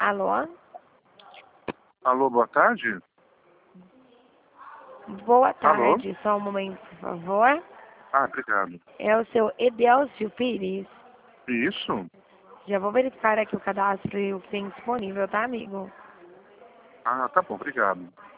Alô? Alô, boa tarde? Boa Alô? tarde, só um momento, por favor. Ah, obrigado. É o seu Edelcio Pires. Isso? Já vou verificar aqui o cadastro e o que tem disponível, tá, amigo? Ah, tá bom, obrigado.